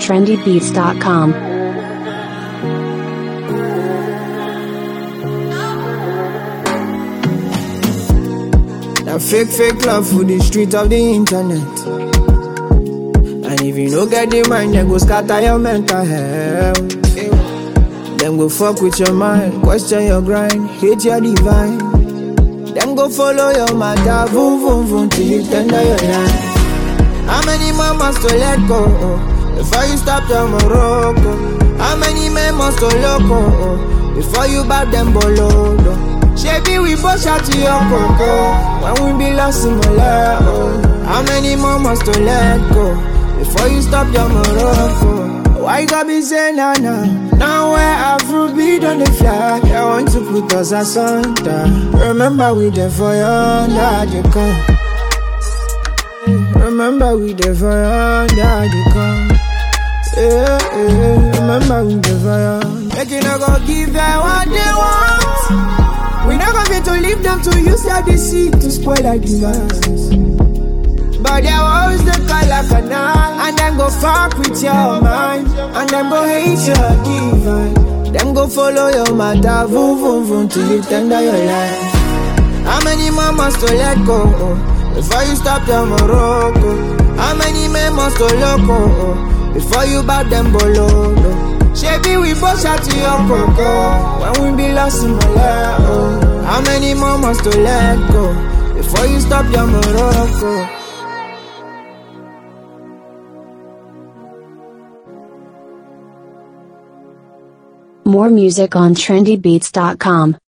trendybeats.com. Now fake love for the street of the internet. And if you no get the mind, then go scatter your mental health. Them go fuck with your mind, question your grind, hate your divine. Them go follow your matter, boom boom boom till you tender your line. How many more must to let go before you stop your Morocco? How many men must to loco before you bout them bolodo? Shebi we both shot to your coco when we be lost in Malaya. How many more must to let go before you stop your Morocco? Why you gotta be saying nah? Now where Afrobeat on the fly, I want to put us asunder. Remember we there for you under the come. Remember we there for you under the come. Yeah. Remember we there for you. Make you not go give them what they want. We not gonna get to leave them to use their deceit to spoil our device. But they always the color canal, and them go fuck with your mind, and them go hate your divine. Them go follow your matter, vroom vroom vroom till you tender your life. How many more must to let go before you stop your Morocco? How many men must to loco before you bout them bolodo? Shebi we both shot to your coco when we be lost in Malaya. How many more must to let go before you stop your Morocco? More music on trendybeats.com.